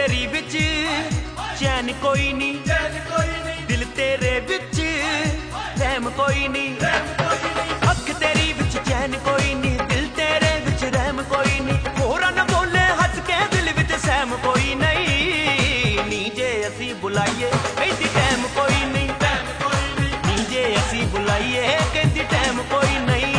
तेरी विच चैन कोई नी, दिल तेरे विच रहम कोई नी। अख तेरी विच चैन कोई नी, दिल तेरे विच रहम कोई नी। होरा न बोले हस के दिल विच सहम कोई नहीं। नी जे असी बुलाइए कहती टैम कोई नहीं, नी जे असी बुलाइए कहती टैम कोई नहीं।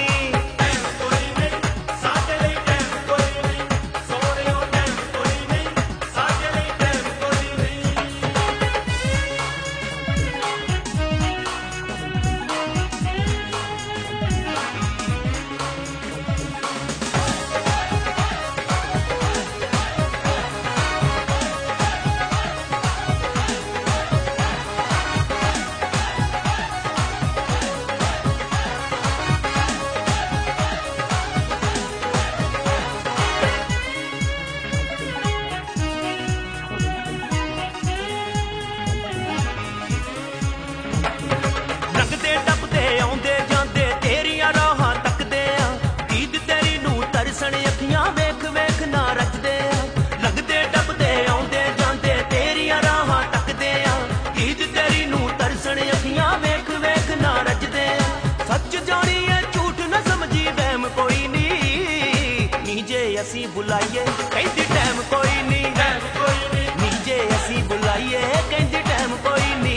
असी बुलाइए कहती टैम कोई नहीं, नी जे असी बुलाइए कहती टैम कोई नहीं।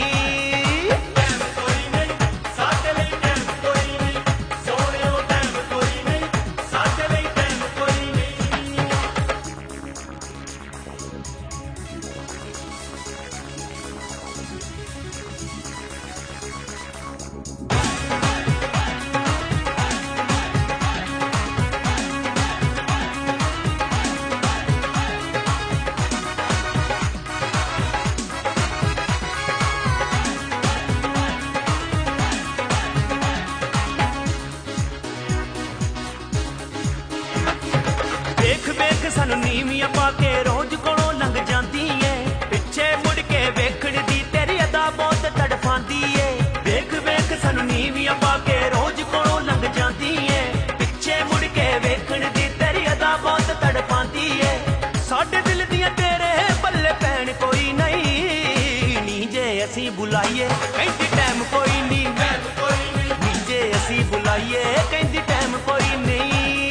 वेख वेख सानू नीवियां पाके रोज कोलों लंघ जाती है, पिछे मुड़ के वेखण दी तेरी अदा बहुत तड़फांदी है। वेख वेख सानू नीवियां पाके रोज कोलों लंघ जाती है, पिछे मुड़ के वेखण दी तेरी अदा बहुत तड़फांदी है। साडे दिल दियां तेरे पल्ले पैण कोई नहीं, नी जे असी बुलाइए कहती टैम कोई नहीं, नी जे असी बुलाइए कहती टैम कोई नहीं।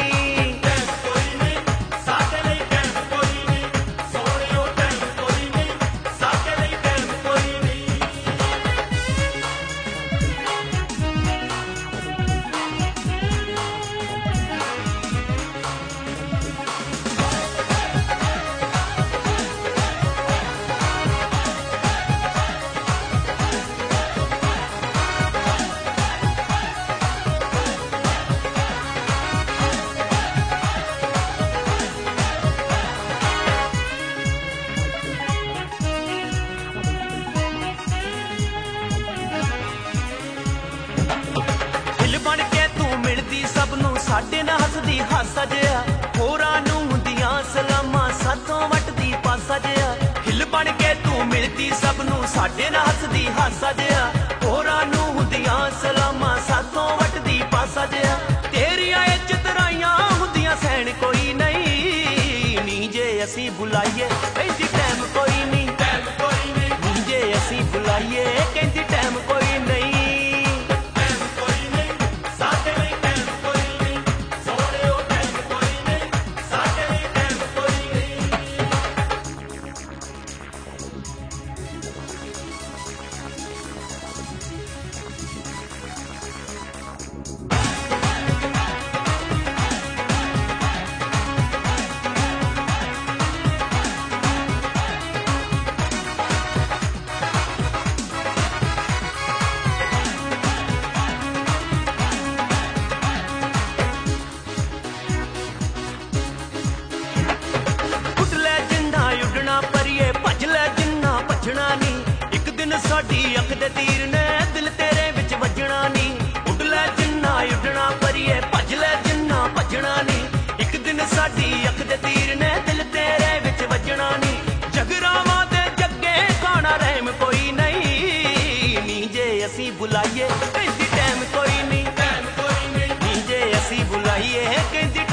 साडे ना हसदी हासा जिहा, होरां नूं हुंदियां सलामां साथों वटदी पासा जिहा। हिल बन के तू मिलदी सब नूं, साडे ना हसदी हासा जिहा, होरां नूं हुंदियां सलामां साथों वटदी पासा जिहा। तेरियां इज्जत राइयां हुंदियां सैन कोई नहीं, नी जे असी बुलाइए कहती टैम कोई नहीं, नी जे असी बुलाइए कहती टैम कोई नहीं। भजना नी एक दिन साडी अख दे तीर ने दिल तेरे विच वजना नी। उड़ लै जिन्ना उड़ना परिए भज लै जिन्ना भजना नी, एक दिन साडी अख दे तीर ने दिल तेरे विच वजना नी। जगरावां दे जग्गे खाना रहम कोई नहीं, नी जे असी बुलाइए कहती टैम कोई नहीं, नी जे असी बुलाइए कहती